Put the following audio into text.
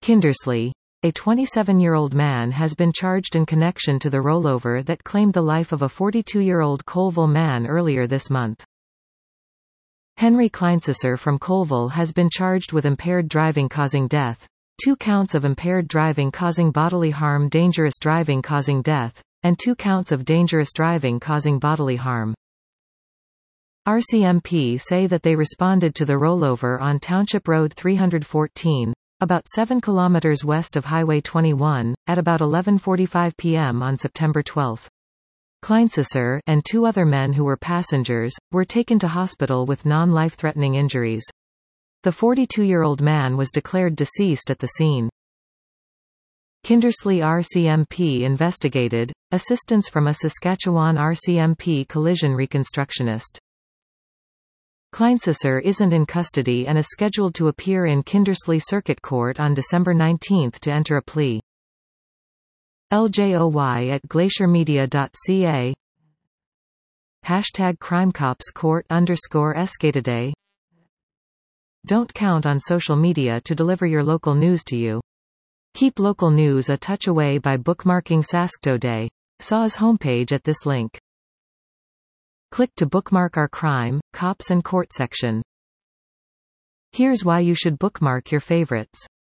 Kindersley. A 27-year-old man has been charged in connection to the rollover that claimed the life of a 42-year-old Colville man earlier this month. Henry Kleinsesser from Colville has been charged with impaired driving causing death, 2 counts of impaired driving causing bodily harm, dangerous driving causing death, and 2 counts of dangerous driving causing bodily harm. RCMP say that they responded to the rollover on Township Road 314, about 7 kilometers west of Highway 21, at about 11:45 p.m. on September 12. Kleinsesser and 2 other men who were passengers were taken to hospital with non-life-threatening injuries. The 42-year-old man was declared deceased at the scene. Kindersley RCMP investigated, assistance from a Saskatchewan RCMP collision reconstructionist. Kleinsesser isn't in custody and is scheduled to appear in Kindersley Circuit Court on December 19 to enter a plea. LJOY@glaciermedia.ca #CrimecopsCourt_Escatoday. Don't count on social media to deliver your local news to you. Keep local news a touch away by bookmarking Saskatoday. SA's homepage at this link. Click to bookmark our crime, cops and court section. Here's why you should bookmark your favorites.